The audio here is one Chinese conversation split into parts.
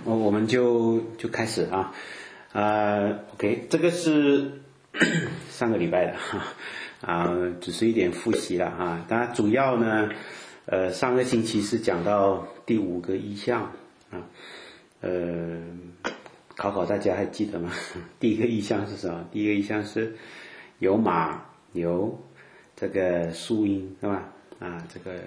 我们就开始啊，OK， 这个是上个礼拜的只是一点复习了啊。当然主要呢，上个星期是讲到第5个意象啊，考大家还记得吗？第一个意象是什么？第一个意象是有马有这个树荫，是吧？啊，这个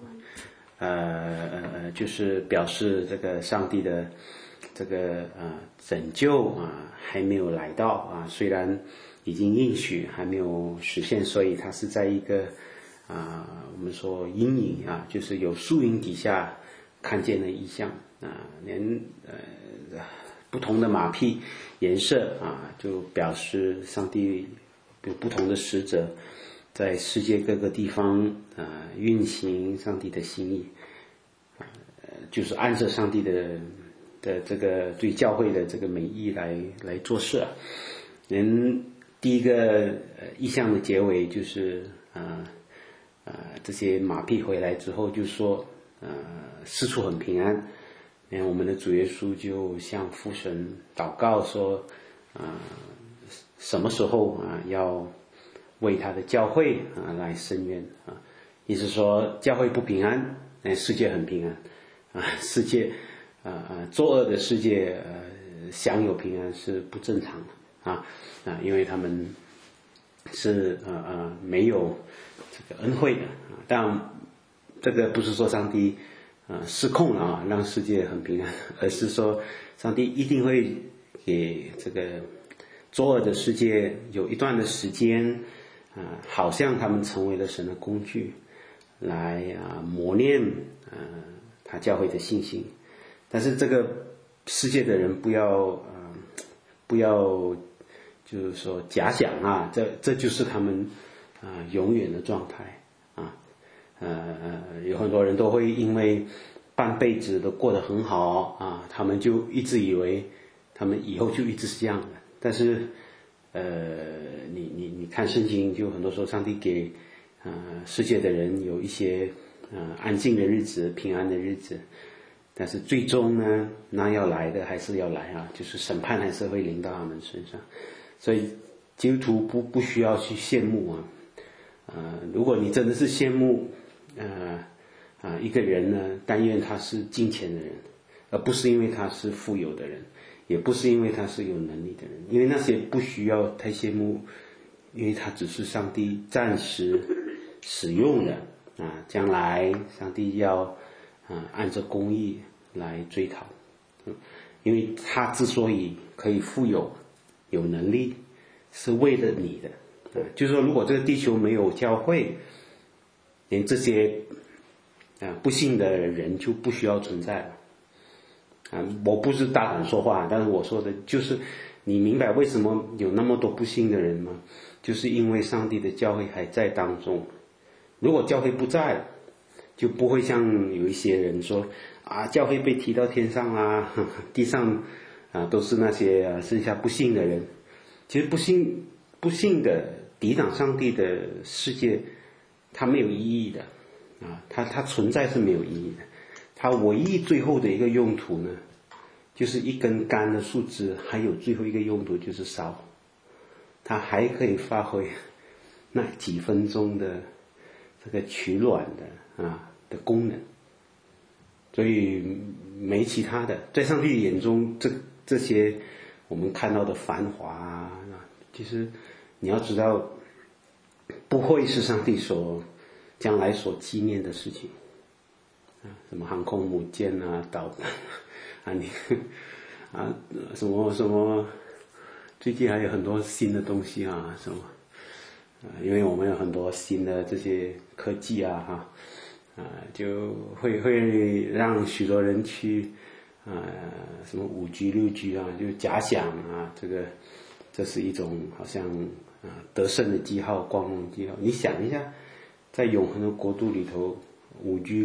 就是表示这个上帝的这个拯救还没有来到啊，虽然已经应许还没有实现，所以它是在一个我们说阴影就是有树荫底下看见的意象连不同的马匹颜色就表示上帝有不同的使者在世界各个地方运行上帝的心意，就是按照上帝的这个对教会的这个美意来做事第一个意象的结尾就是这些马匹回来之后就说四处很平安。我们的主耶稣就向父神祷告说什么时候要为他的教会来伸冤意思说教会不平安，世界很平安世界作恶的世界享有平安是不正常的因为他们是没有这个恩惠的但这个不是说上帝失控了让世界很平安，而是说上帝一定会给这个作恶的世界有一段的时间好像他们成为了神的工具来磨练他教会的信心。但是这个世界的人不要就是说假想这就是他们永远的状态有很多人都会因为半辈子都过得很好他们就一直以为他们以后就一直是这样的。但是你看圣经，就很多时候上帝给世界的人有一些安静的日子，平安的日子，但是最终呢那要来的还是要来就是审判还是会临到他们身上。所以基督徒不需要去羡慕如果你真的是羡慕一个人呢，但愿他是金钱的人，而不是因为他是富有的人，也不是因为他是有能力的人，因为那些不需要太羡慕，因为他只是上帝暂时使用的将来上帝要按照公义来追讨因为他之所以可以富有有能力，是为了你的就是说如果这个地球没有教会，连这些不幸的人就不需要存在了我不是大胆说话，但是我说的就是你明白为什么有那么多不幸的人吗？就是因为上帝的教会还在当中。如果教会不在，就不会像有一些人说教会被提到天上啦地上都是那些剩下不幸的人。其实不幸的抵挡上帝的世界它没有意义的它存在是没有意义的。它唯一最后的一个用途呢，就是一根干的树枝，还有最后一个用途就是烧，它还可以发挥那几分钟的这个取暖的功能。所以没其他的，在上帝眼中这些我们看到的繁华其实你要知道不会是上帝将来所纪念的事情什么航空母舰导弹什么最近还有很多新的东西什么因为我们有很多新的这些科技就会让许多人去什么5G 6G 就假想这是一种好像得胜的记号，光荣记号。你想一下，在永恒的国度里头，5G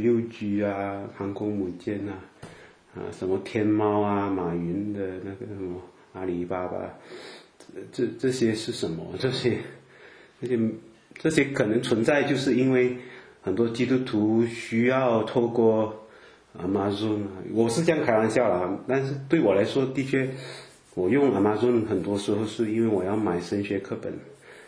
6G航空母舰什么天猫马云的那个什么阿里巴巴，这些是什么？这些可能存在，就是因为很多基督徒需要透过 Amazon，我是这样开玩笑啦，但是对我来说，的确，我用 Amazon 很多时候是因为我要买神学课本，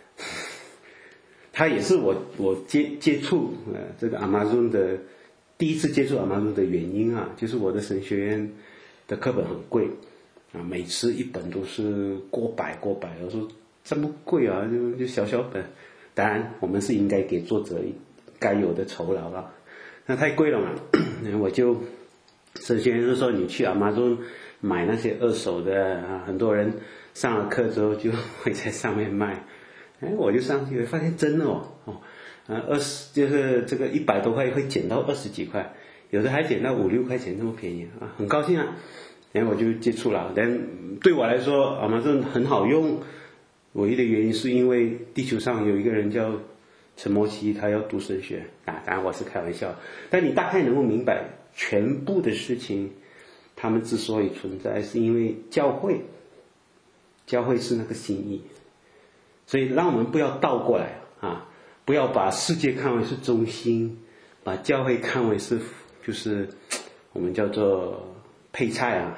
它也是我接触这个 Amazon 的第一次接触 Amazon 的原因啊，就是我的神学院的课本很贵啊，每次一本都是过百，我说这么贵啊，就小本，当然我们是应该给作者该有的酬劳了，那太贵了嘛，我就神学院就说你去 Amazon 买那些二手的啊，很多人上了课之后就会在上面卖，我就上去发现真的20就是这个100多块会减到20几块，有的还减到5、6块钱，那么便宜啊，很高兴啊，然后我就接触了，但对我来说 Amazon 很好用，唯一的原因是因为地球上有一个人叫陈摩西，他要读神学啊，当然我是开玩笑，但你大概能够明白全部的事情，他们之所以存在，是因为教会是那个心意，所以让我们不要倒过来啊，不要把世界看为是中心，把教会看为是就是我们叫做配菜啊，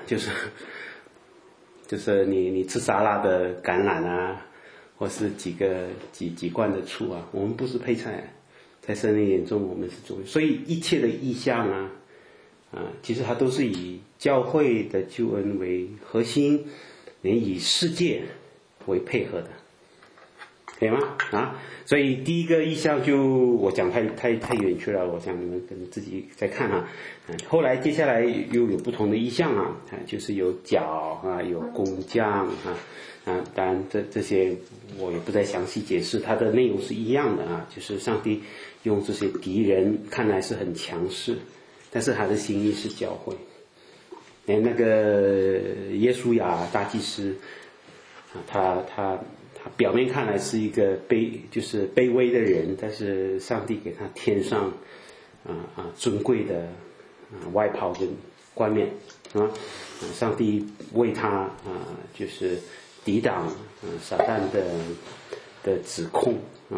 就是你吃沙拉的橄榄啊，或是几罐的醋啊，我们不是配菜，在圣灵眼中我们是中心，所以一切的意象啊，其实它都是以教会的救恩为核心，连以世界为配合的，可以吗？所以第一个意象就我讲太远去了，我想你们可能自己再看啊。后来接下来又有不同的意象啊，就是有角啊，有工匠当然这些我也不再详细解释，它的内容是一样的啊，就是上帝用这些敌人看来是很强势，但是他的心意是教会。那个耶稣亚大祭司他表面看来是一个就是卑微的人，但是上帝给他添上尊贵的外袍跟冠冕上帝为他就是抵挡撒旦的指控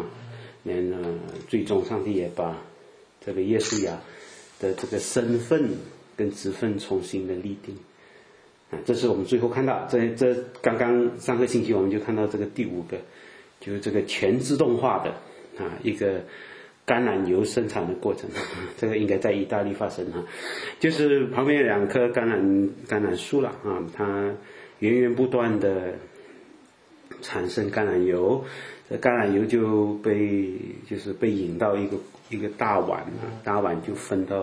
最终上帝也把这个耶稣亚的这个身份跟职分重新的立定这是我们最后看到这刚刚上个星期我们就看到这个第5个，就是这个全自动化的一个橄榄油生产的过程，这个应该在意大利发生就是旁边有2棵橄榄树了它源源不断的产生橄榄油，这橄榄油就被引到一个大碗大碗就分到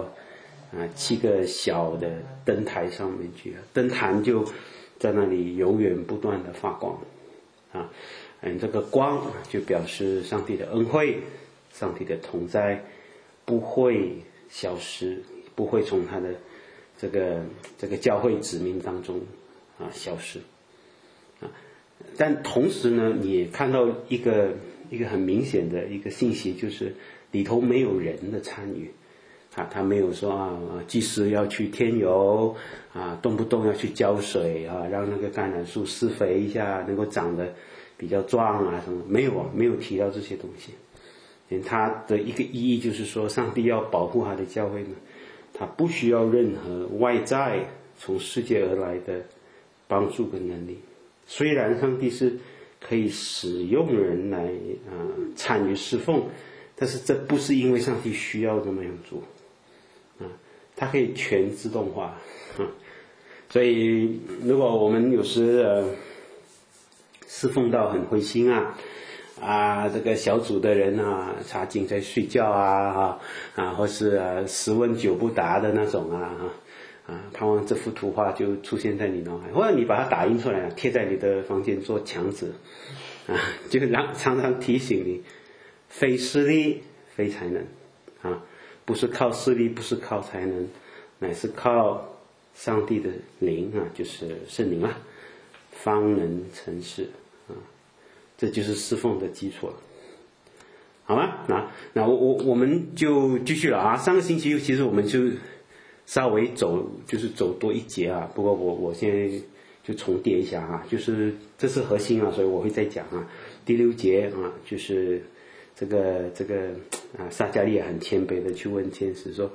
7个小的灯台上面去，灯坛就在那里永远不断的发光这个光就表示上帝的恩惠，上帝的同在不会消失，不会从他的这个教会子民当中消失但同时呢，你也看到一个很明显的一个信息，就是里头没有人的参与他没有说祭司要去添油动不动要去浇水让那个橄榄树施肥一下，能够长得比较壮什么，没有提到这些东西。他的一个意义就是说，上帝要保护他的教会呢，他不需要任何外在从世界而来的帮助跟能力。虽然上帝是可以使用人来参与侍奉，但是这不是因为上帝需要这么样做它可以全自动化所以如果我们有时侍奉到很灰心这个小组的人查经在睡觉或是10问9不答的那种盼望这幅图画就出现在你脑海，或者你把它打印出来贴在你的房间做墙纸就常常提醒你，非势力非才能不是靠势力，不是靠才能，乃是靠上帝的灵就是圣灵方能成事这就是侍奉的基础了，好吗？那我们就继续了上个星期其实我们就稍微走多一节不过我现在就重叠一下就是这是核心所以我会再讲第6节就是这个撒迦利亚很谦卑的去问天使说，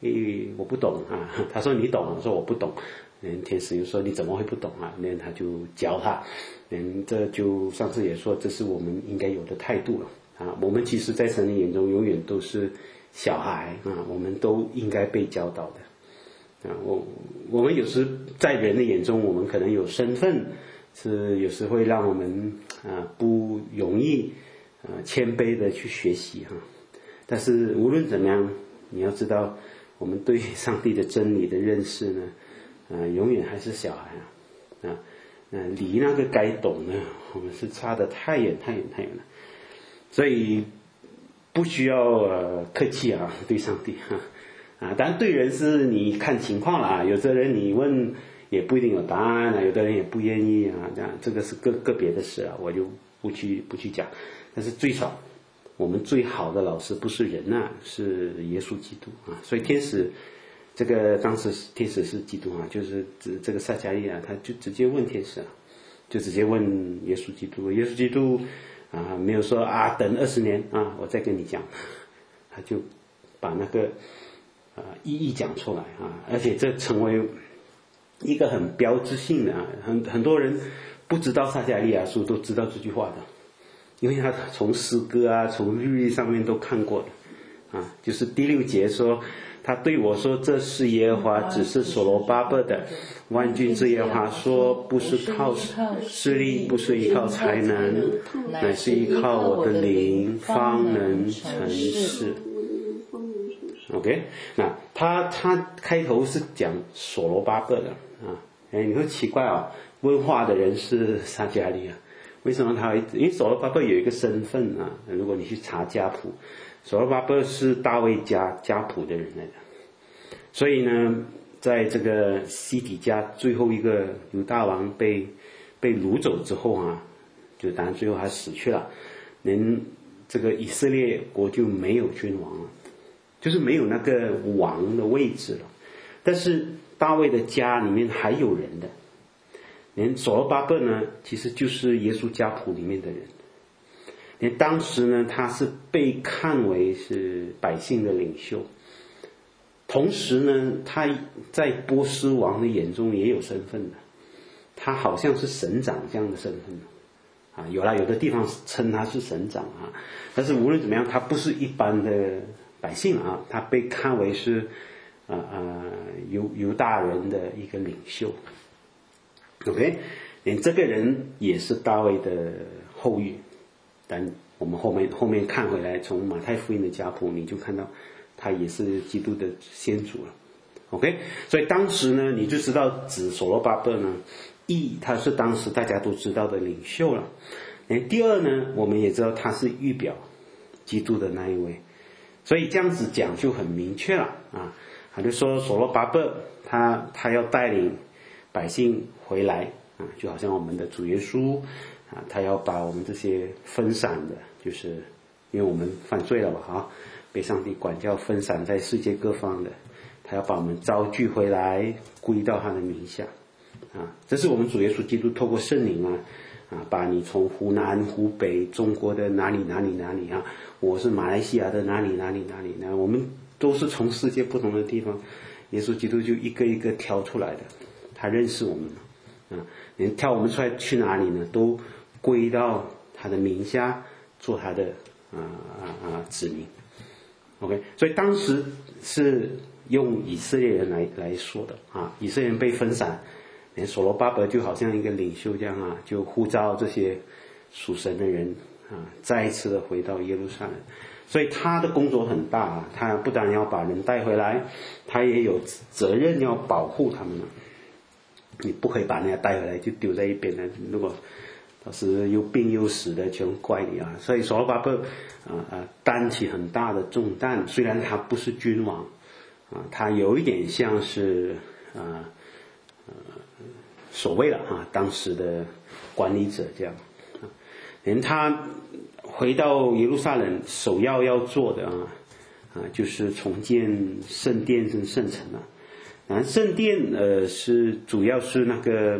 我不懂啊。他说你懂，我说我不懂。天使又说你怎么会不懂啊？那他就教他。这就上次也说，这是我们应该有的态度了啊。我们其实在神的眼中永远都是小孩啊，我们都应该被教导的啊。我们有时在人的眼中，我们可能有身份，是有时会让我们不容易谦卑的去学习哈。但是无论怎么样，你要知道，我们对上帝的真理的认识呢，永远还是小孩啊。离那个该懂呢，我们是差得太远太远太远了。所以不需要客气啊，对上帝当然对人是你看情况了啊。有的人你问也不一定有答案啊，有的人也不愿意啊，这个是个别的事啊，我就不去讲。但是最少我们最好的老师不是人啊，是耶稣基督啊。所以天使这个当时天使是基督啊，就是这个撒迦利亚他就直接问天使啊，就直接问耶稣基督。耶稣基督没有说等20年啊，我再跟你讲，他就把那个意义讲出来啊。而且这成为一个很标志性的很多人不知道撒迦利亚书都知道这句话的，因为他从诗歌从律例上面都看过的就是第6节说，他对我说，这是耶和华指示所罗巴伯的，万军之耶和华说，不是靠势力，不是依靠才能，乃是依靠我的灵，方能成事。OK， 那他开头是讲所罗巴伯的你会奇怪问话的人是撒迦利亚，为什么因为所罗巴伯有一个身份如果你去查家谱，所罗巴伯是大卫家谱的人来的。所以呢，在这个西底家最后一个犹大王被掳走之后就当然最后他死去了，这个以色列国就没有君王了，就是没有那个王的位置了。但是大卫的家里面还有人的，连所罗巴伯呢，其实就是耶稣家谱里面的人。连当时呢，他是被看为是百姓的领袖，同时呢，他在波斯王的眼中也有身份的，他好像是省长这样的身份有的地方称他是省长但是无论怎么样，他不是一般的百姓他被看为是犹大人的一个领袖。OK， 连这个人也是大卫的后裔。但我们后面看回来，从马太福音的家谱，你就看到他也是基督的先祖了。OK， 所以当时呢，你就知道指所罗巴伯呢，他是当时大家都知道的领袖了。第二呢，我们也知道他是预表基督的那一位，所以这样子讲就很明确了他就说所罗巴伯他要带领百姓回来就好像我们的主耶稣他要把我们这些分散的，就是因为我们犯罪了被上帝管教分散在世界各方的，他要把我们招聚回来，归到他的名下这是我们主耶稣基督透过圣灵把你从湖南湖北中国的哪里我是马来西亚的哪里我们都是从世界不同的地方，耶稣基督就一个一个挑出来的，他认识我们连挑我们出来去哪里呢，都归到他的名下，做他的子民。OK， 所以当时是用以色列人来说的以色列人被分散，连所罗巴伯就好像一个领袖这样就呼召这些属神的人再一次的回到耶路撒冷。所以他的工作很大他不但要把人带回来，他也有责任要保护他们你不可以把人家带回来就丢在一边的，如果到时又病又死的全怪你所以所罗巴伯担起很大的重担，虽然他不是君王他有一点像是所谓的当时的管理者这样连他回到耶路撒冷首要做的就是重建圣殿跟圣城圣殿是主要是那个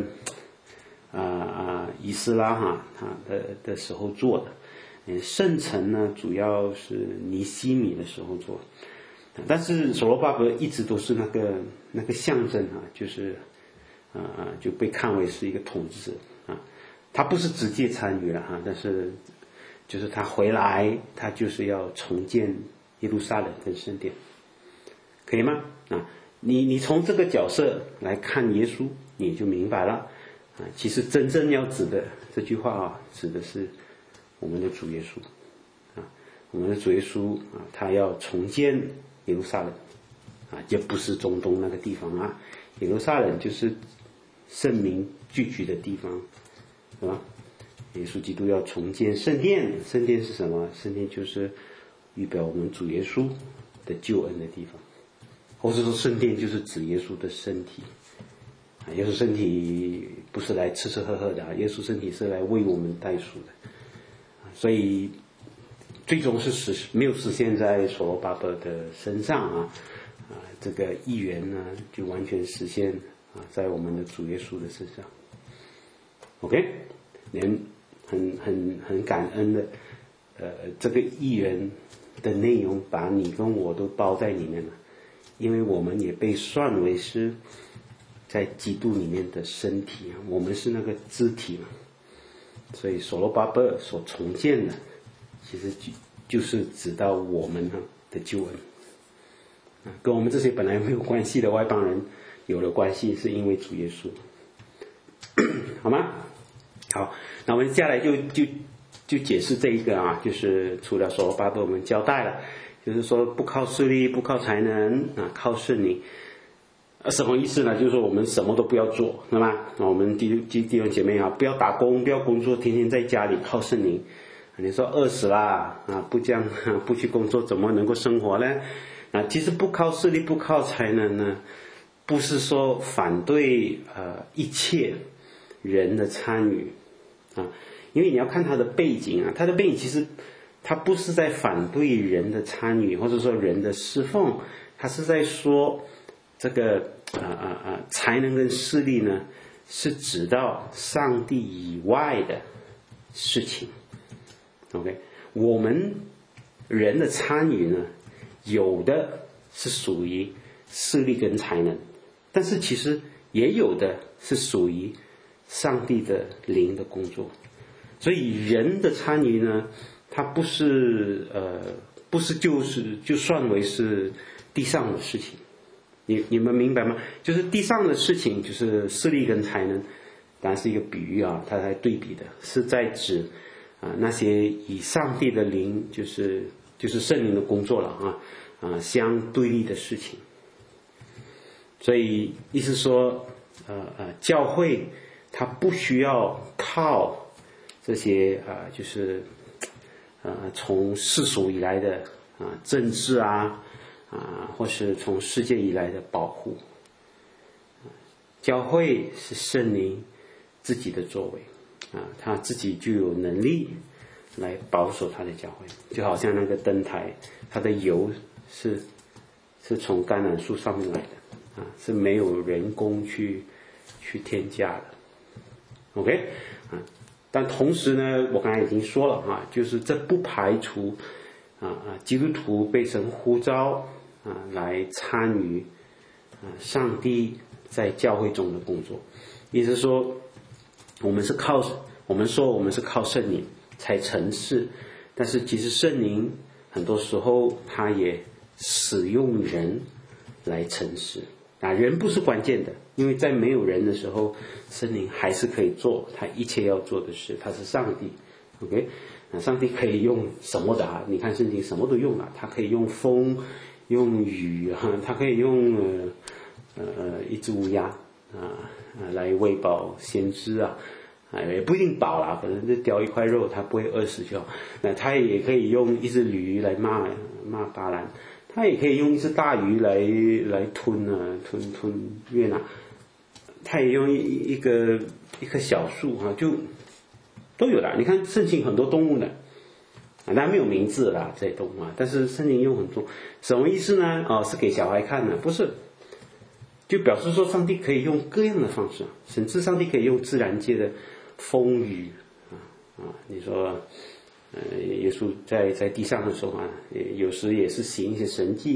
以斯拉他的时候做的，圣城呢主要是尼希米的时候做但是所罗巴伯一直都是那个象征啊，就是就被看为是一个统治者啊，他不是直接参与了哈，但是就是他回来，他就是要重建耶路撒冷跟圣殿，可以吗？啊，你从这个角色来看耶稣，你就明白了啊。其实真正要指的这句话啊，指的是我们的主耶稣啊，我们的主耶稣啊，他要重建耶路撒冷啊，就不是中东那个地方啊，耶路撒冷就是圣民聚居的地方，是吧？耶稣基督要重建圣殿，圣殿是什么？圣殿就是预表我们主耶稣的救恩的地方，或者说圣殿就是指耶稣的身体啊。耶稣身体不是来吃吃喝喝的啊，耶稣身体是来为我们代赎的，所以最终是没有实现在所罗巴伯的身上啊，这个义缘呢就完全实现啊在我们的主耶稣的身上。OK， 连很感恩的，这个义缘的内容把你跟我都包在里面了，因为我们也被算为是在基督里面的身体啊，我们是那个肢体嘛，所以所罗巴伯所重建的，其实就是指到我们的救恩啊，跟我们这些本来没有关系的外邦人有了关系，是因为主耶稣，好吗？好，那我们接下来就解释这一个啊，就是除了所罗巴伯我们交代了，就是说不靠势力，不靠才能啊，靠圣灵。什么意思呢？就是说我们什么都不要做，对吧？我们弟兄姐妹啊，不要打工，不要工作，天天在家里靠圣灵。你说饿死啦啊，不去工作，怎么能够生活呢？啊，其实不靠势力，不靠才能呢，不是说反对一切人的参与啊，因为你要看他的背景啊，他的背景其实他不是在反对人的参与，或者说人的侍奉，他是在说这个才能跟势力呢，是指到上帝以外的事情。OK， 我们人的参与呢，有的是属于势力跟才能，但是其实也有的是属于上帝的灵的工作。所以人的参与呢，它不是就算为是地上的事情。你们明白吗？就是地上的事情，就是势力跟才能，当然是一个比喻啊，它来对比的，是在指那些以上帝的灵，就是圣灵的工作了相对立的事情。所以意思说，教会它不需要靠这些就是从世俗以来的政治或是从世界以来的保护。教会是圣灵自己的作为他自己就有能力来保守他的教会，就好像那个灯台，它的油是从橄榄树上面来的是没有人工去添加的。OK 但同时呢，我刚才已经说了就是这不排除基督徒被神呼召来参与上帝在教会中的工作。意思是说，我们说我们是靠圣灵才成事，但是其实圣灵很多时候他也使用人来成事人不是关键的，因为在没有人的时候，圣灵还是可以做他一切要做的事，他是上帝。 OK， 上帝可以用什么的你看圣经什么都用他可以用风，用雨他可以用一只乌鸦来喂饱先知也不一定饱啦，可能就叼一块肉他不会饿死就好。那他也可以用一只驴来骂巴兰，他也可以用一只大鱼来吞约拿，他也用一棵小树就都有的。你看圣经很多动物呢那没有名字啦这些动物但是圣经用很多，什么意思呢？是给小孩看的？不是，就表示说上帝可以用各样的方式甚至上帝可以用自然界的风雨你说耶稣在地上的时候有时也是行一些神迹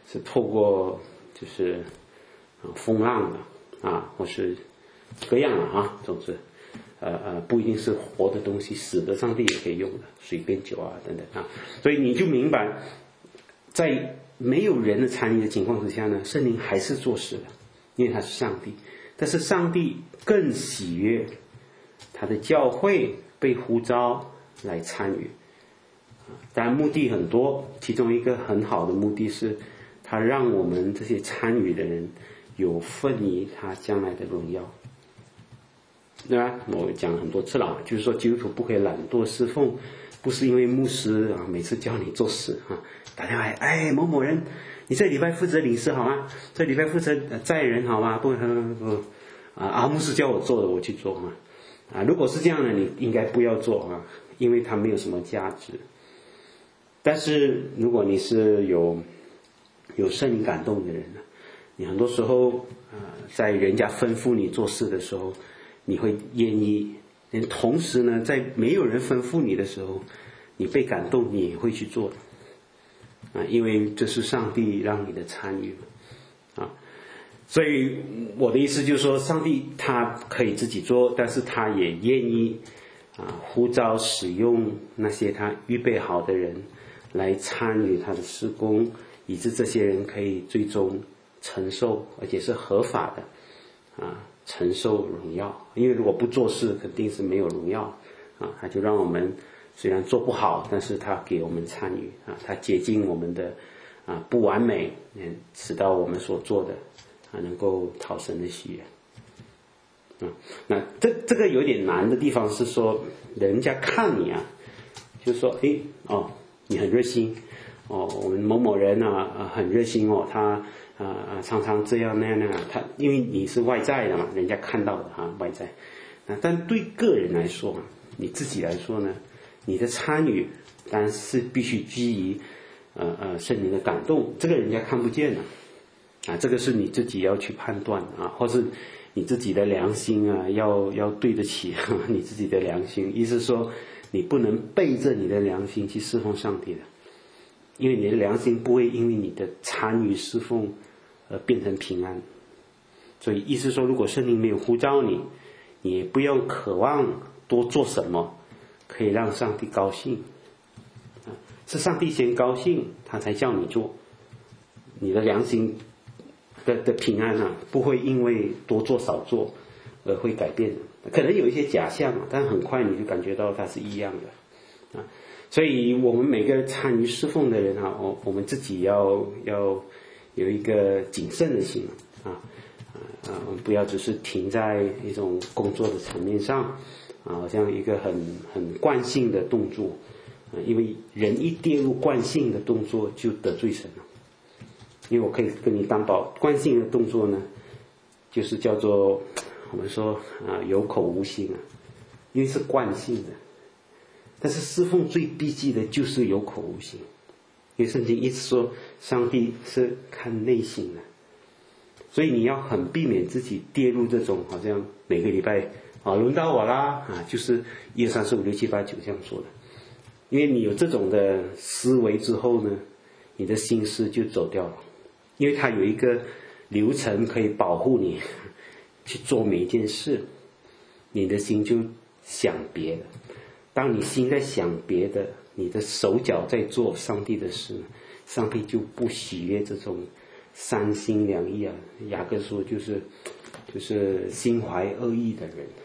是透过就是风浪的或是各样的总之不一定是活的东西，死的上帝也可以用的，水变酒等等所以你就明白，在没有人的参与的情况之下呢，圣灵还是做事的，因为他是上帝。但是上帝更喜悦他的教会被呼召来参与，当然目的很多，其中一个很好的目的是他让我们这些参与的人有份于他将来的荣耀，对吧？我讲很多次了，就是说基督徒不可以懒惰侍奉，不是因为牧师每次叫你做事打电话某某人，你这礼拜负责领事好吗？这礼拜负责载人好吗？不牧师叫我做的我去做如果是这样的，你应该不要做因为它没有什么价值。但是如果你是有圣灵感动的人你很多时候在人家吩咐你做事的时候，你会愿意，同时呢，在没有人吩咐你的时候，你被感动，你也会去做的因为这是上帝让你的参与所以我的意思就是说，上帝他可以自己做，但是他也愿意呼召使用那些他预备好的人来参与他的事工，以致这些人可以最终承受，而且是合法的承受荣耀。因为如果不做事，肯定是没有荣耀他就让我们虽然做不好，但是他给我们参与他洁净我们的不完美，使到我们所做的能够讨神的喜悦那这个有点难的地方是说，人家看你就说你很热心我们某某人很热心他常常这样那样他因为你是外在的嘛，人家看到的外在但对个人来说你自己来说呢，你的参与当然是必须基于圣灵的感动，这个人家看不见的这个是你自己要去判断或是你自己的良心要对得起你自己的良心，意思是说你不能背着你的良心去侍奉上帝的，因为你的良心不会因为你的参与侍奉而变成平安。所以意思说，如果圣灵没有呼召你，你也不要渴望多做什么可以让上帝高兴是上帝先高兴他才叫你做，你的良心的平安不会因为多做少做而会改变的，可能有一些假象但很快你就感觉到它是一样的所以我们每个参与侍奉的人我们自己要有一个谨慎的心我们不要只是停在一种工作的层面上好像一个很惯性的动作因为人一跌入惯性的动作就得罪神了。因为我可以跟你担保，惯性的动作呢就是叫做我们说有口无心因为是惯性的。但是侍奉最避忌的就是有口无心，因为圣经一直说上帝是看内心的，所以你要很避免自己跌入这种好像每个礼拜轮到我啦就是1、2、3、4、5、6、7、8、9这样说的。因为你有这种的思维之后呢，你的心思就走掉了，因为它有一个流程可以保护你去做每一件事，你的心就想别的。当你心在想别的，你的手脚在做上帝的事，上帝就不喜悦这种三心两意雅各说就是心怀恶意的人，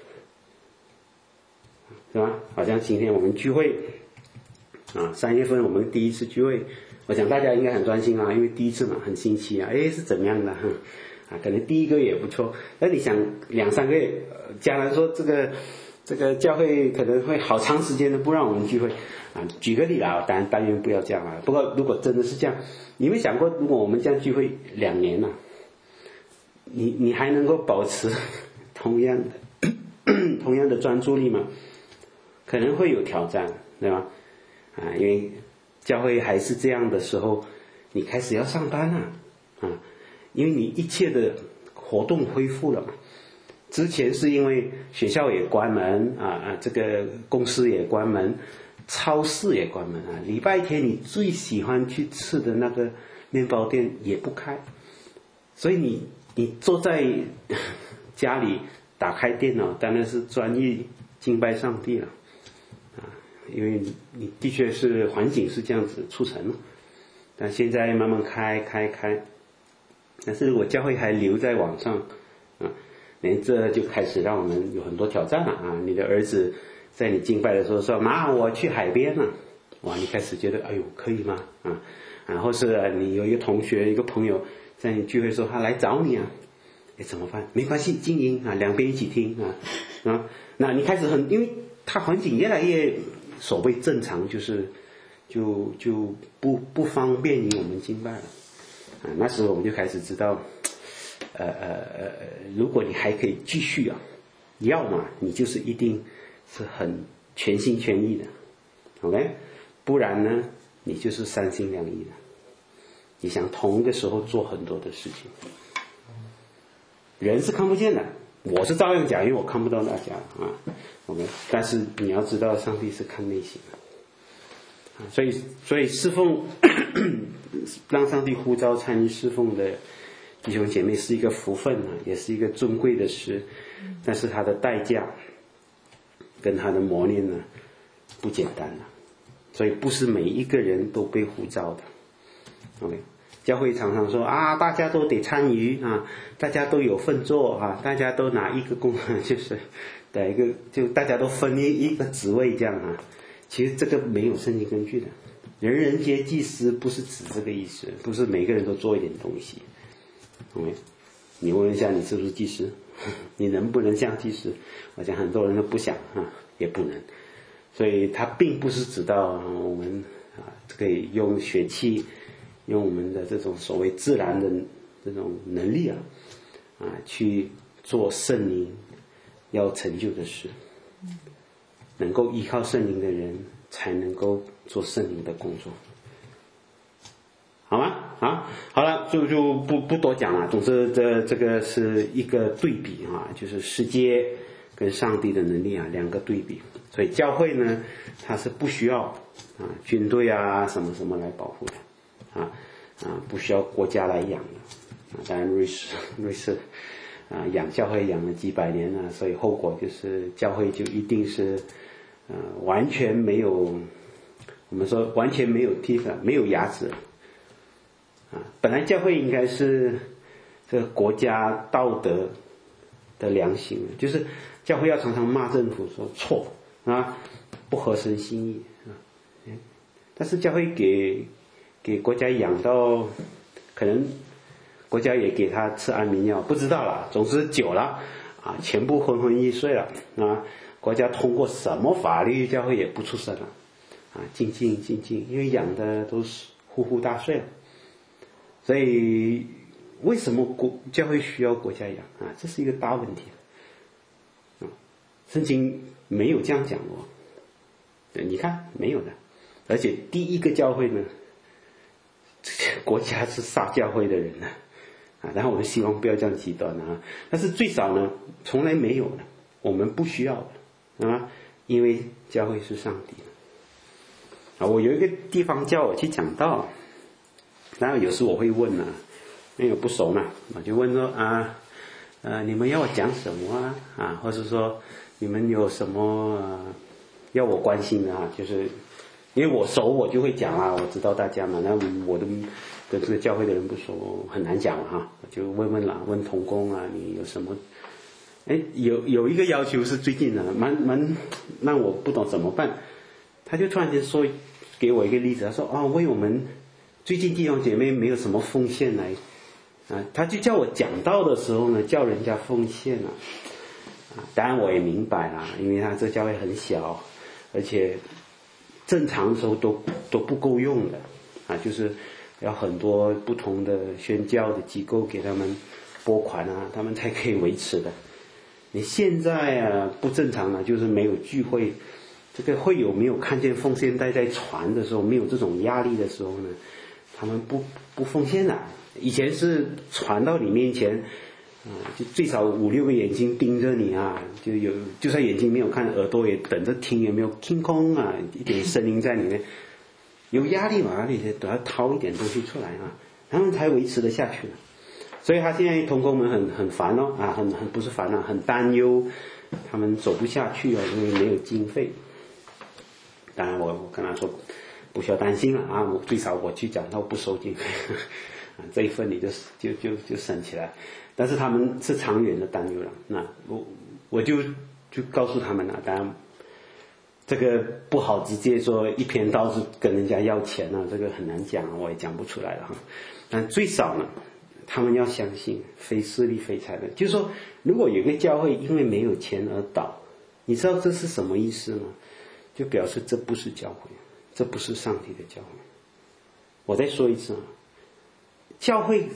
是吧？好像今天我们聚会3月份我们第一次聚会，我想大家应该很专心因为第一次嘛，很新奇是怎么样的可能第一个月也不错，那你想2、3个月将来说这个教会可能会好长时间的不让我们聚会举个例当然但愿不要这样不过如果真的是这样，你没想过如果我们这样聚会2年你还能够保持同样的专注力吗？可能会有挑战，对吧？因为教会还是这样的时候，你开始要上班因为你一切的活动恢复了嘛。之前是因为学校也关门这个公司也关门，超市也关门礼拜天你最喜欢去吃的那个面包店也不开，所以你坐在家里打开电脑，当然是专一敬拜上帝了啊，因为你的确是环境是这样子促成的，但现在慢慢开，但是如果教会还留在网上啊，这就开始让我们有很多挑战了啊！你的儿子在你敬拜的时候说：“妈，我去海边了。”哇，你开始觉得哎呦可以吗？或是你有一个同学一个朋友在你聚会的时候他来找你啊，怎么办？没关系，静音啊，两边一起听啊，那你开始因为他环境越来越所谓正常，就不方便于我们敬拜了啊。那时候我们就开始知道，如果你还可以继续啊，要么你就是一定是很全心全意的 ，OK， 不然呢，你就是三心两意的，你想同一个时候做很多的事情。人是看不见的，我是照样讲，因为我看不到大家啊。OK， 但是你要知道，上帝是看内心的，所以侍奉让上帝呼召参与侍奉的弟兄姐妹是一个福分啊，也是一个尊贵的事，但是它的代价跟它的磨练呢不简单了，所以不是每一个人都被呼召的。OK。教会常常说啊，大家都得参与啊，大家都有份做啊，大家都拿一个就是的一个，就大家都分一个职位这样啊。其实这个没有圣经根据的，人人皆祭司不是指这个意思，不是每个人都做一点东西。OK， 你问一下你是不是祭司？你能不能像祭司？我想很多人都不想啊，也不能。所以它并不是指到我们可以用血气。用我们的这种所谓自然的这种能力去做圣灵要成就的事，能够依靠圣灵的人才能够做圣灵的工作，好吗？好了，就不多讲了。总之，这个是一个对比就是世界跟上帝的能力两个对比。所以教会呢，它是不需要军队什么什么来保护的。不需要国家来养的当然瑞士养教会养了几百年了，所以后果就是教会就一定是完全没有，我们说完全没有teeth，没有牙齿本来教会应该是这个国家道德的良心，就是教会要常常骂政府说错不合神心意但是教会给国家养到，可能国家也给他吃安眠药，不知道了。总之久了全部昏昏欲睡了国家通过什么法律，教会也不出声了静静，因为养的都是呼呼大睡了。所以为什么教会需要国家养这是一个大问题圣经没有这样讲过，你看没有的。而且第一个教会呢，国家是杀教会的人然后我们希望不要这样极端但是最少呢从来没有的，我们不需要的因为教会是上帝我有一个地方叫我去讲道，然后有时我会问因为不熟嘛，我就问说你们要我讲什么或者说你们有什么要我关心的就是因为我熟我就会讲我知道大家嘛，那我都跟这个教会的人不熟，很难讲我就问同工你有什么有一个要求是最近蛮让我不懂怎么办，他就突然间说给我一个例子，他说为我们最近弟兄姐妹没有什么奉献来他就叫我讲道的时候呢叫人家奉献当然我也明白因为他这教会很小，而且正常的时候都不够用的就是要很多不同的宣教的机构给他们拨款他们才可以维持的。你现在不正常就是没有聚会，这个会有没有看见奉献带在传的时候，没有这种压力的时候呢，他们不奉献了。以前是传到你面前就最少5-6个眼睛盯着你就算眼睛没有看，耳朵也等着听有没有听空一点声音在里面，有压力嘛，你都要掏一点东西出来他们才维持得下去呢。所以他现在同工们很烦哦，很不是烦啊，很担忧，他们走不下去哦，因为没有经费。当然我跟他说不需要担心了啊，最少我去讲到不收经费这一份你就省起来。但是他们是长远的担忧了，那我就告诉他们了，当然这个不好直接说一篇道子跟人家要钱啊，这个很难讲，我也讲不出来了哈。但最少呢，他们要相信非势利非财的，就是说如果有个教会因为没有钱而倒，你知道这是什么意思吗？就表示这不是教会，这不是上帝的教会。我再说一次啊，教会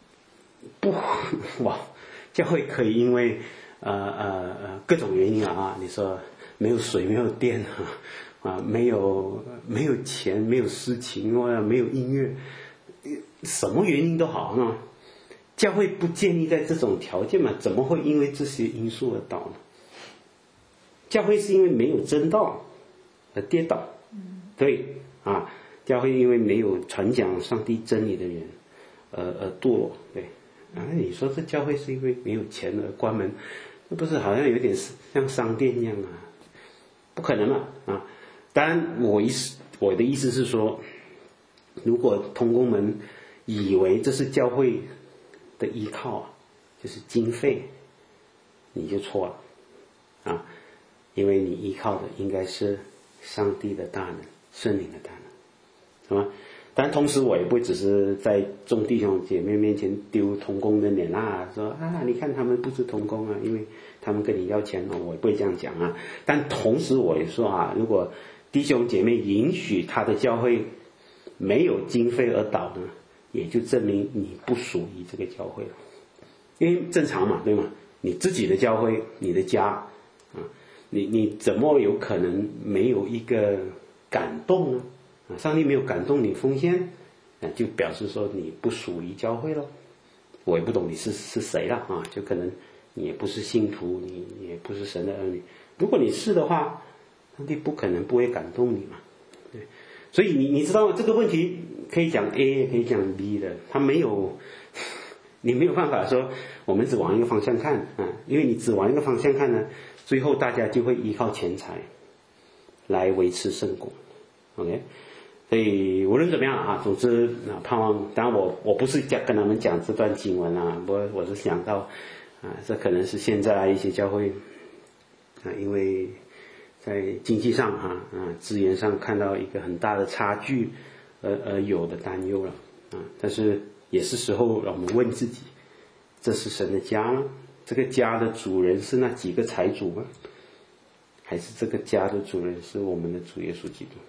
教会可以因为各种原因啊，你说没有水没有电没有钱没有事情或者没有音乐，什么原因都好呢，教会不建立在这种条件嘛，怎么会因为这些因素而倒呢？教会是因为没有真道而跌倒，对啊，教会因为没有传讲上帝真理的人而堕落，对啊，你说这教会是因为没有钱而关门，那不是好像有点像商店一样啊？不可能啊！当然我的意思是说，如果同工们以为这是教会的依靠就是经费，你就错了啊！因为你依靠的应该是上帝的大能，圣灵的大能，是吗？但同时我也不会只是在众弟兄姐妹面前丢同工的脸说你看他们不是同工因为他们跟你要钱我也不会这样讲但同时我也说如果弟兄姐妹允许他的教会没有经费而倒呢，也就证明你不属于这个教会了。因为正常嘛，对吗？你自己的教会，你的家你怎么有可能没有一个感动呢？上帝没有感动你奉献，就表示说你不属于教会了。我也不懂你是谁了就可能你也不是信徒，你也不是神的儿女。如果你是的话，上帝不可能不会感动你嘛。对，所以你知道这个问题可以讲 A 也可以讲 B 的，他没有你没有办法说我们只往一个方向看因为你只往一个方向看呢，最后大家就会依靠钱财来维持圣工。 OK， 所以无论怎么样总之盼望，当然我不是跟他们讲这段经文我是想到这可能是现在一些教会因为在经济上资源上看到一个很大的差距而有的担忧了但是也是时候让我们问自己，这是神的家吗？这个家的主人是那几个财主吗？还是这个家的主人是我们的主耶稣基督？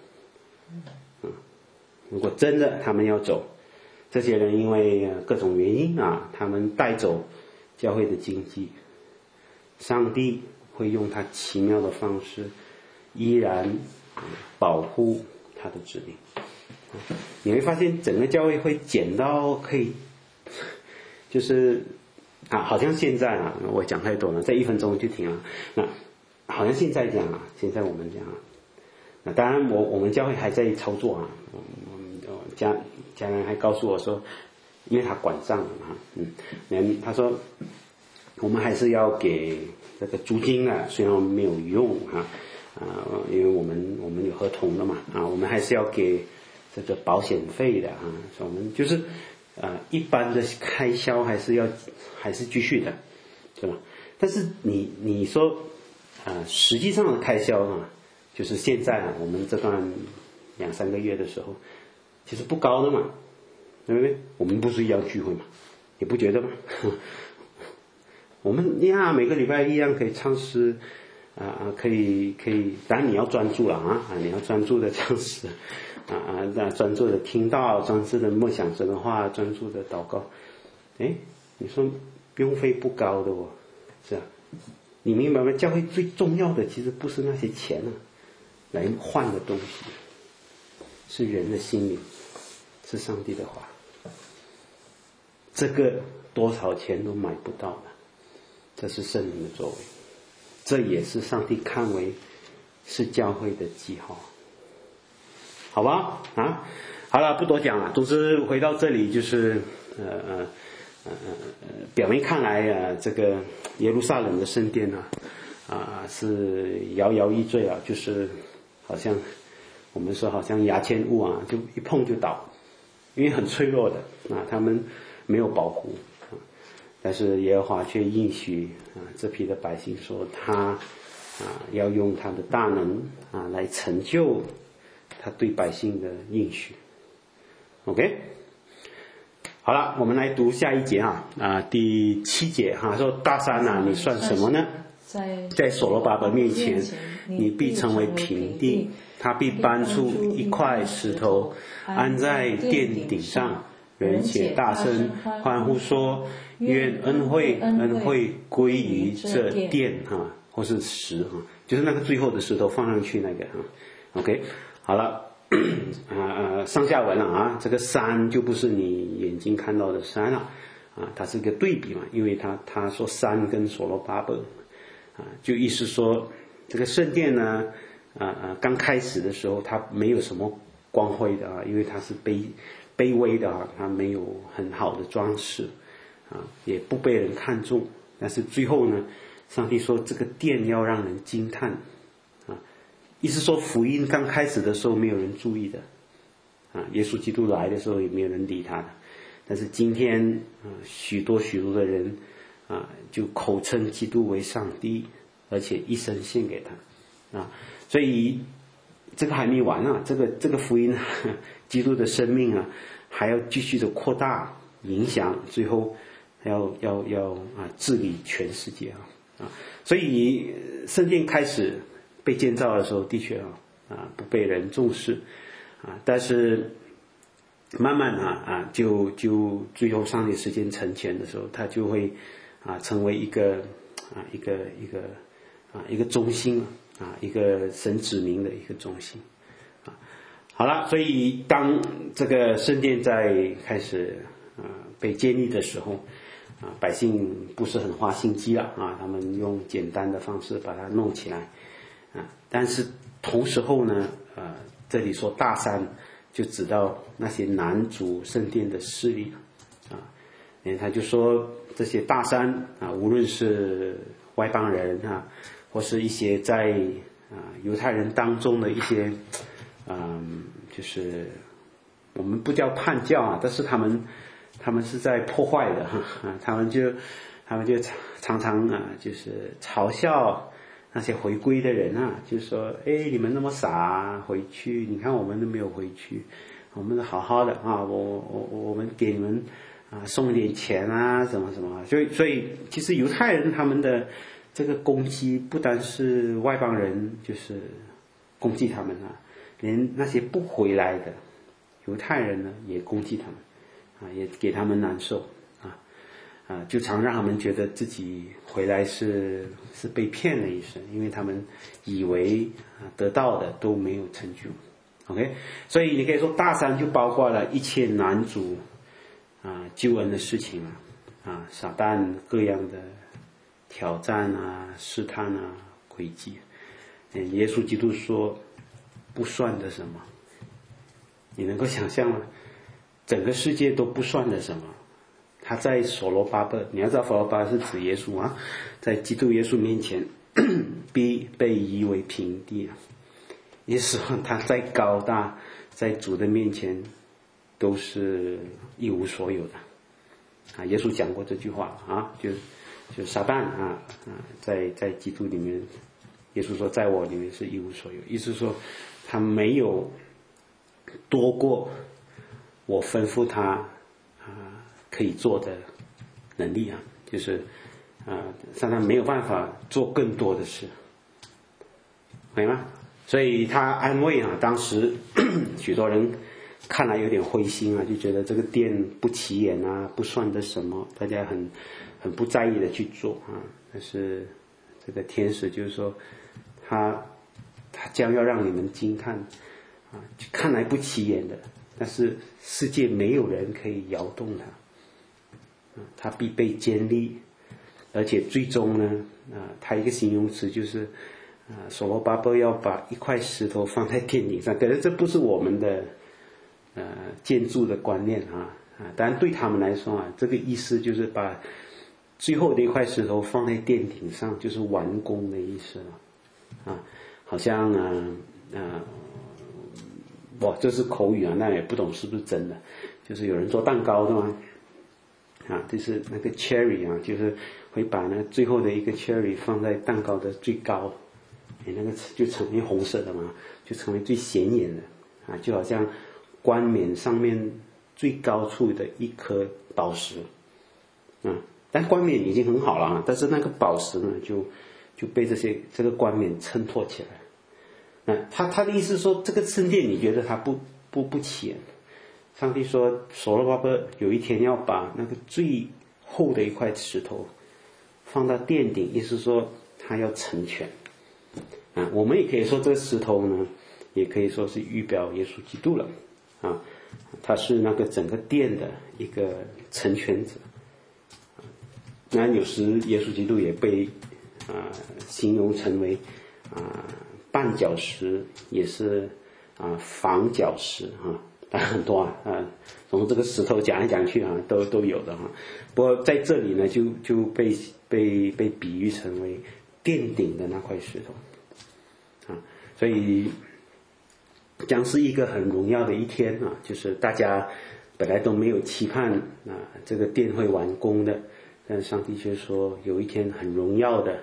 如果真的他们要走，这些人因为各种原因他们带走教会的经济，上帝会用他奇妙的方式依然保护他的子民。你会发现整个教会会减到可以就是好像现在我讲太多了，在1分钟就停了。那好像现在这样现在我们这样那当然我们教会还在操作家人还告诉我说，因为他管账他说我们还是要给这个租金虽然我们没有用因为我们有合同的嘛我们还是要给这个保险费的所以我们就是一般的开销还是继续的，对吧？但是你说实际上的开销就是现在我们这段2-3个月的时候其实不高的嘛，对不对？我们不是一样聚会嘛，你不觉得吗？我们每个礼拜一样可以唱诗可以，当然你要专注了你要专注的唱诗专注的听到，专注的默想神的话，专注的祷告。你说用费不高的是你明白吗？教会最重要的其实不是那些钱来换的东西，是人的心灵，是上帝的话，这个多少钱都买不到的，这是圣灵的作为，这也是上帝看为是教会的记号，好吧好， 好了，不多讲了。总之回到这里，就是表面看来这个耶路撒冷的圣殿是摇摇欲坠啊，就是好像我们说好像牙签物啊，就一碰就倒，因为很脆弱的他们没有保护但是耶和华却应许这批的百姓说他要用他的大能来成就他对百姓的应许。OK， 好了，我们来读下一节第7节说大山你算什么呢？在所罗巴伯面前，你必成为平地，他必搬出一块石头安在殿顶上，人且大声欢呼说：愿恩惠归于这殿或是石就是那个最后的石头放上去那个OK， 好了。上下文了这个山就不是你眼睛看到的山了它是一个对比嘛，因为他说山跟所罗巴伯就意思说这个圣殿呢刚开始的时候它没有什么光辉的因为它是卑微的它没有很好的装饰也不被人看重，但是最后呢，上帝说这个殿要让人惊叹意思说福音刚开始的时候没有人注意的耶稣基督来的时候也没有人理他的，但是今天许多的人就口称基督为上帝，而且一生献给他所以这个还没完这个福音基督的生命还要继续的扩大影响，最后要治理全世界所以圣殿开始被建造的时候的确不被人重视但是慢慢就最后上帝时间成全的时候，它就会成为一个中心一个神指明的一个中心好了，所以当这个圣殿在开始被建立的时候百姓不是很花心机了他们用简单的方式把它弄起来但是同时候呢这里说大山就指到那些南主圣殿的势力他就说这些大山无论是外邦人或是一些在犹太人当中的一些就是我们不叫叛教但是他们是在破坏的他们就常常就是嘲笑那些回归的人就说你们那么傻回去，你看我们都没有回去，我们好好的我们给你们送点钱什么什么，所以其实犹太人他们的这个攻击不单是外邦人就是攻击他们连那些不回来的犹太人呢也攻击他们也给他们难受就常让他们觉得自己回来是被骗了一生，因为他们以为得到的都没有成就 OK， 所以你可以说大山就包括了一切男主救恩的事情撒旦各样的挑战试探诡计耶稣基督说不算的什么，你能够想象吗？整个世界都不算的什么，他在所罗巴伯，你要知道所罗巴伯是指耶稣在基督耶稣面前必被夷为平地也是说他再高大在主的面前都是一无所有的耶稣讲过这句话就撒旦在基督里面，耶稣说在我里面是一无所有，意思说他没有多过我吩咐他可以做的能力就是撒旦没有办法做更多的事，明白吗？所以他安慰当时许多人看来有点灰心就觉得这个殿不起眼不算得什么，大家很不在意的去做但是这个天使就是说他将要让你们惊叹看来不起眼的，但是世界没有人可以摇动它必被坚立，而且最终呢它一个形容词就是所罗巴伯要把一块石头放在殿顶上，可是这不是我们的建筑的观念当然对他们来说这个意思就是把最后的一块石头放在殿顶上，就是完工的意思了好像这是口语那也不懂是不是真的，就是有人做蛋糕的嘛就是那个 cherry 就是会把那最后的一个 cherry 放在蛋糕的最高，那个就成为红色的嘛，就成为最显眼的就好像冠冕上面最高处的一颗宝石但冠冕已经很好了但是那个宝石呢就被这个冠冕衬托起来他的意思说这个圣殿你觉得它不起上帝说所罗巴伯有一天要把那个最厚的一块石头放到殿顶，意思说他要成全我们也可以说这个石头呢也可以说是预表耶稣基督了他是那个整个殿的一个成全者那有时耶稣基督也被形容成为绊脚石，也是防脚石很多从这个石头讲来讲去都有的不过在这里呢就被比喻成为殿顶的那块石头所以将是一个很荣耀的一天就是大家本来都没有期盼这个殿会完工的，但上帝却说有一天很荣耀的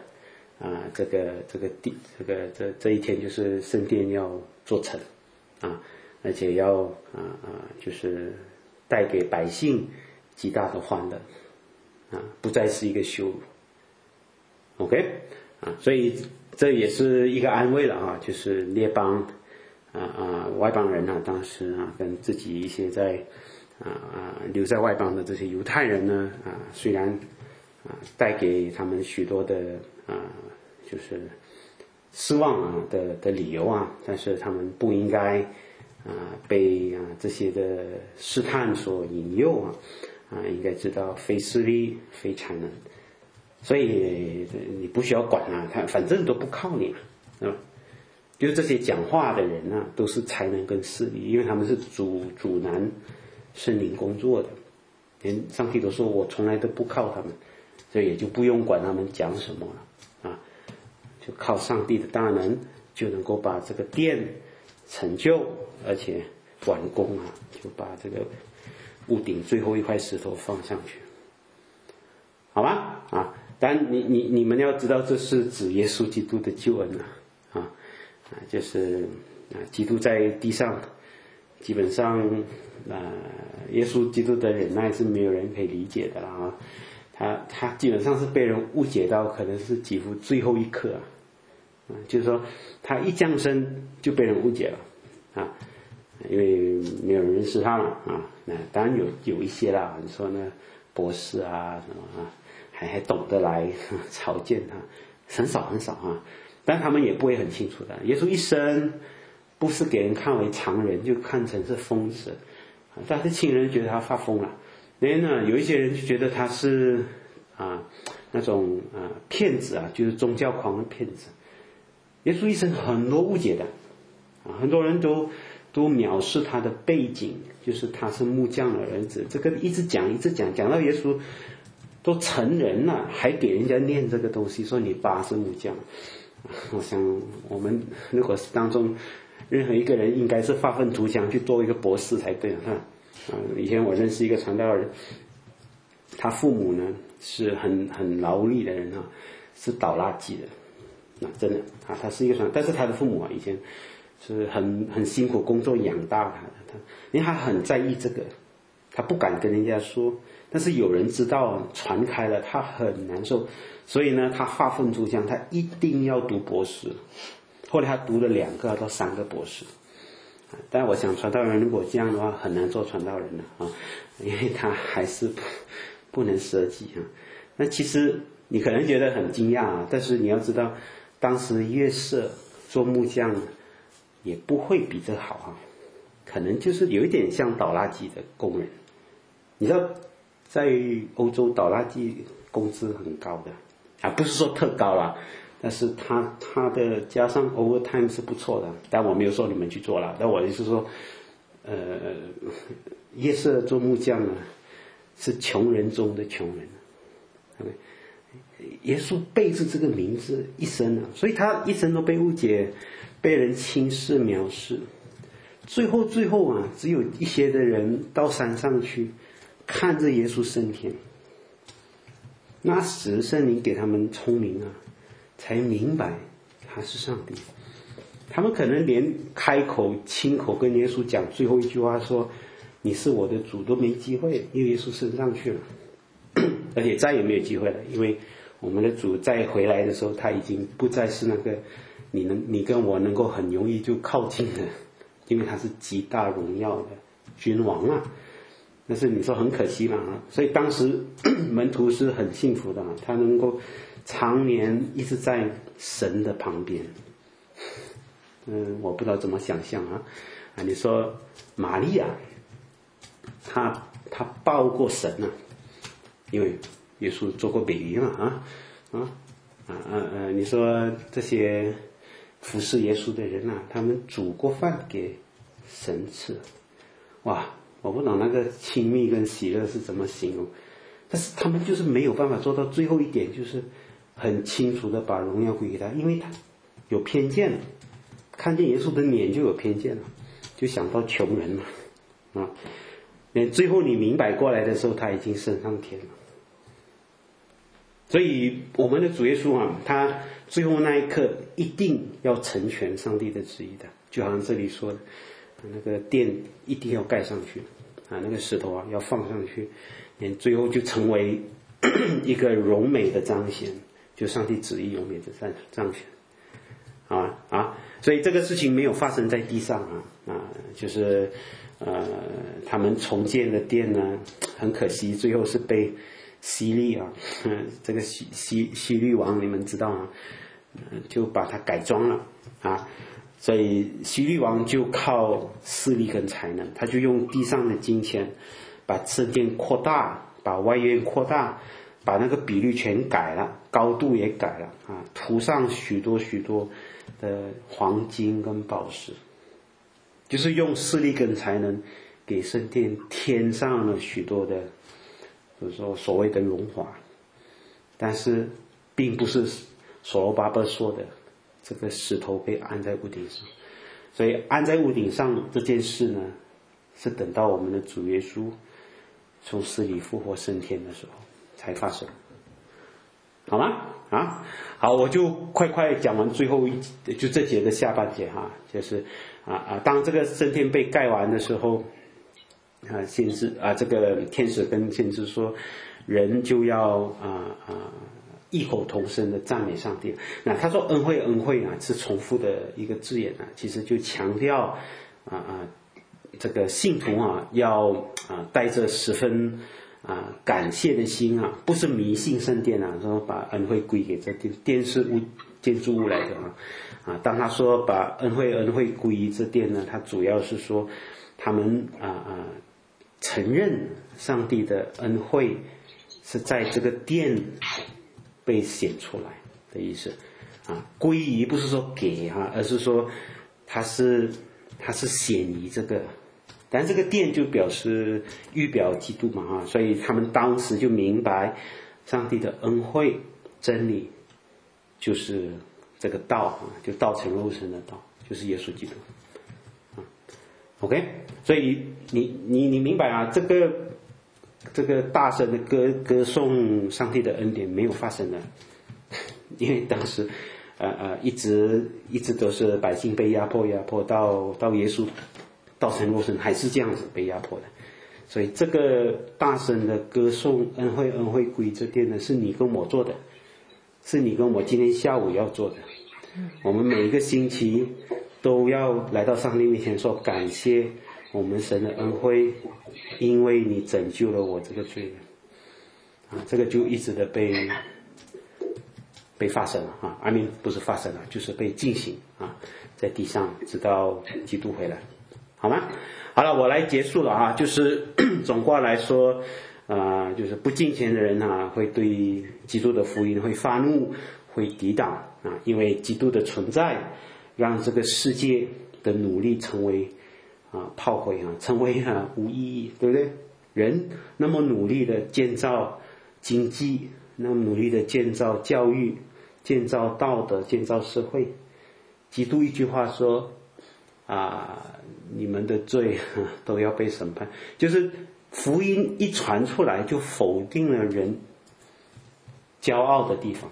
这一天就是圣殿要做成而且要就是带给百姓极大的欢乐不再是一个羞辱 OK 所以这也是一个安慰了就是列邦外邦人当时跟自己一些在留在外邦的这些犹太人呢虽然带给他们许多的就是失望的理由但是他们不应该被这些的试探所引诱应该知道非势力非才能，所以你不需要管他反正都不靠你就是这些讲话的人都是才能跟势力，因为他们是阻拦圣灵工作的，连上帝都说我从来都不靠他们，所以也就不用管他们讲什么了就靠上帝的大能就能够把这个殿成就而且完工就把这个屋顶最后一块石头放上去，好吗当然你们要知道这是指耶稣基督的救恩就是基督在地上基本上耶稣基督的忍耐是没有人可以理解的了他基本上是被人误解到可能是几乎最后一刻就是说他一降生就被人误解了因为没有人认识他嘛那当然有一些啦，你说呢博士什么还懂得来朝见他，很少但他们也不会很清楚的。耶稣一生不是给人看为常人，就看成是疯子但是亲人觉得他发疯了，有一些人就觉得他是那种骗子就是宗教狂的骗子。耶稣一生很多误解的很多人都藐视他的背景，就是他是木匠的儿子，这个一直讲到耶稣都成人了还给人家念这个东西，说你爸是木匠。我想我们如果是当中任何一个人应该是发愤图强去做一个博士才对以前我认识一个传道人，他父母呢是很劳力的人是倒垃圾的真的他是一个但是他的父母以前是很辛苦工作养大他因为他很在意这个，他不敢跟人家说，但是有人知道传开了他很难受，所以呢他发愤图强，他一定要读博士，后来他读了2个到3个博士。但我想传道人如果这样的话很难做传道人了因为他还是不能舍己那其实你可能觉得很惊讶但是你要知道当时约瑟做木匠也不会比这好可能就是有一点像倒垃圾的工人。你知道在欧洲倒垃圾工资很高的不是说特高啦，但是他的加上 overtime 是不错的，但我没有说你们去做了，但我就是说约瑟做木匠啊，是穷人中的穷人。耶稣背着这个名字一生啊，所以他一生都被误解，被人轻视藐视。最后啊，只有一些的人到山上去看着耶稣升天。那时圣灵给他们聪明啊，才明白他是上帝。他们可能连亲口跟耶稣讲最后一句话说你是我的主都没机会，因为耶稣升上去了，而且再也没有机会了，因为我们的主再回来的时候，他已经不再是那个你跟我能够很容易就靠近的，因为他是极大荣耀的君王啊。但是你说很可惜嘛，所以当时门徒是很幸福的，他能够常年一直在神的旁边。我不知道怎么想象啊，你说玛利亚，她抱过神啊，因为耶稣做过 baby 嘛你说这些服侍耶稣的人啊，他们煮过饭给神吃，哇！我不懂那个亲密跟喜乐是怎么形容，但是他们就是没有办法做到最后一点，就是很清楚的把荣耀归给他，因为他有偏见了，看见耶稣的脸就有偏见了，就想到穷人嘛连最后你明白过来的时候，他已经升上天了。所以我们的主耶稣啊，他最后那一刻一定要成全上帝的旨意的，就好像这里说的，那个殿一定要盖上去那个石头啊要放上去，最后就成为一个荣美的彰显，就上帝旨意荣美的彰显所以这个事情没有发生在地上就是他们重建的殿呢，很可惜最后是被希律这个希律王你们知道就把它改装了所以希律王就靠势力跟才能，他就用地上的金钱把圣殿扩大，把外院扩大，把那个比率全改了，高度也改了涂上许多的黄金跟宝石，就是用势力跟才能给圣殿添上了许多的就是说所谓的荣华，但是并不是所罗巴伯说的这个石头被安在屋顶上。所以安在屋顶上这件事呢，是等到我们的主耶稣从死里复活升天的时候才发生，好吗？好，我就快讲完最后就这节的下半节就是当这个升天被盖完的时候先知这个天使跟先知说，人就要异口同声的赞美上帝。那他说恩惠是重复的一个字眼其实就强调这个信徒要带着十分感谢的心不是迷信圣殿说把恩惠归给这殿是建筑物来的当他说把恩惠归于这殿呢，他主要是说他们承认上帝的恩惠是在这个殿被显出来的意思归于不是说给而是说它是显于这个，但这个殿就表示预表基督嘛所以他们当时就明白上帝的恩惠真理就是这个道就道成肉身的道，就是耶稣基督OK， 所以你明白这个大声的歌颂上帝的恩典没有发生的，因为当时一直都是百姓被压迫到耶稣道成肉身还是这样子被压迫的，所以这个大声的歌颂恩惠归这殿呢，是你跟我做的，是你跟我今天下午要做的。我们每一个星期都要来到上帝面前说感谢我们神的恩惠，因为你拯救了我这个罪人这个就一直的被发生了不是发生了，就是被进行在地上直到基督回来，好吗？好了，我来结束了就是总括来说就是不敬虔的人会对基督的福音会发怒，会抵挡因为基督的存在让这个世界的努力成为炮灰成为无意义，对不对？人那么努力的建造经济，那么努力的建造教育，建造道德，建造社会，基督一句话说你们的罪都要被审判，就是福音一传出来就否定了人骄傲的地方，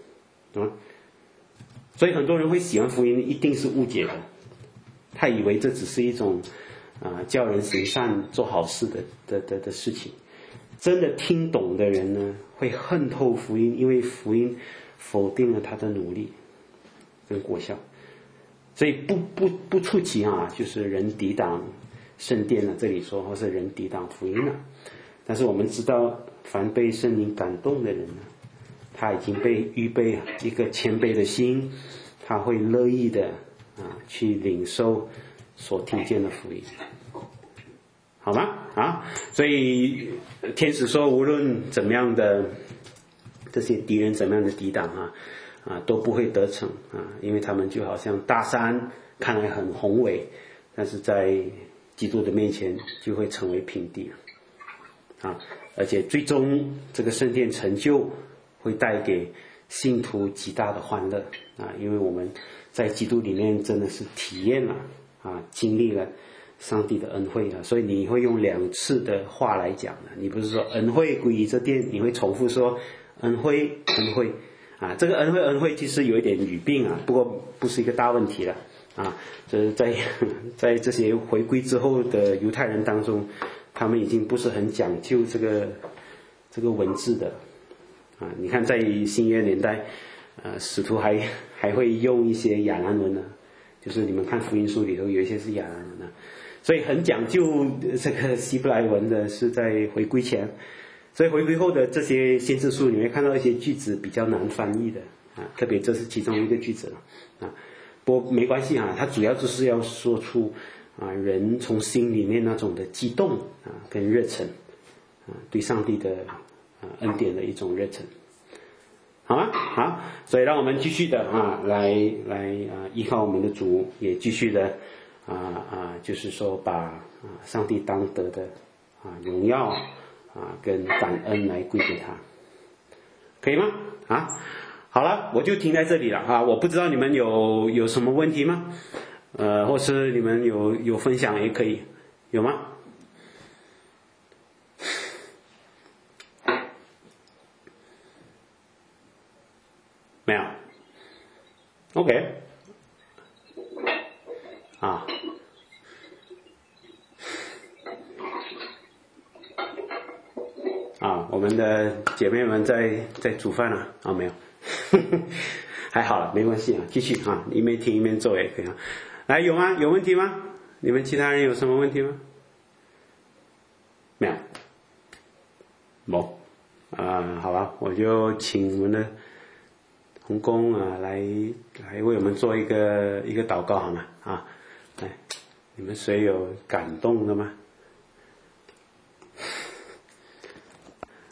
所以很多人会喜欢福音，一定是误解的，他以为这只是一种叫人行善做好事的事情。真的听懂的人呢，会恨透福音，因为福音否定了他的努力跟果效。所以不出奇就是人抵挡圣殿了，这里说或是人抵挡福音了。但是我们知道，凡被圣灵感动的人呢，他已经被预备一个谦卑的心，他会乐意的去领受所听见的福音，好吗？所以天使说，无论怎么样的这些敌人怎么样的抵挡都不会得逞因为他们就好像大山，看来很宏伟，但是在基督的面前就会成为平地而且最终这个圣殿成就会带给信徒极大的欢乐因为我们在基督里面真的是体验了经历了上帝的恩惠所以你会用2次的话来讲你不是说恩惠归于这殿，你会重复说恩惠恩惠这个恩惠其实有一点语病不过不是一个大问题了这是在这些回归之后的犹太人当中，他们已经不是很讲究这个文字的你看在新约年代使徒还会用一些亚兰文就是你们看福音书里头有一些是亚兰文所以很讲究这个希伯来文的是在回归前，所以回归后的这些先知书你会看到一些句子比较难翻译的特别这是其中一个句子了不过没关系它主要就是要说出人从心里面那种的激动跟热忱对上帝的恩典的一种热忱，好吗？好，所以让我们继续的来依靠我们的主，也继续的就是说把上帝当得的荣耀跟感恩来归给他，可以吗？好了，我就停在这里了我不知道你们有什么问题吗？或是你们有分享也可以，有吗？没有 ？OK， 我们的姐妹们在煮饭了没有？还好了，没关系继续一面听一面做也可以来，有吗？有问题吗？你们其他人有什么问题吗？没有，好吧，我就请我们的同工来为我们做一个祷告好吗？来，你们谁有感动的吗？